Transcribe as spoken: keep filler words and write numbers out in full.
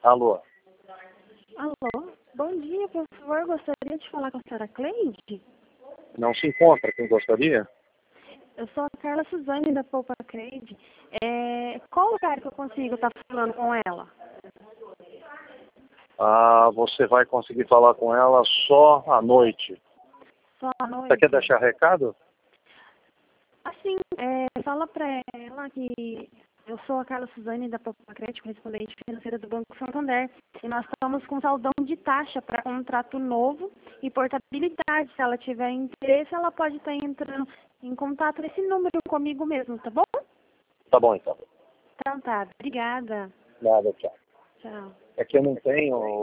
Alô? Alô, bom dia, por favor, gostaria de falar com a senhora Cleide? Não se encontra quem gostaria? Eu sou a Carla Suzane da Poupa Cleide. É, qual lugar que eu consigo estar falando com ela? Ah, você vai conseguir falar com ela só à noite. Só à noite? Você quer deixar recado? Assim, é, fala pra ela que eu sou a Carla Suzane da Poupa Cleide, correspondente financeira do Banco Santander. E nós estamos com saldão de taxa para contrato novo e portabilidade. Se ela tiver interesse, ela pode estar entrando em contato nesse número comigo mesmo, tá bom? Tá bom, então. Então tá, obrigada. Nada, tchau. Tchau. É que eu não tenho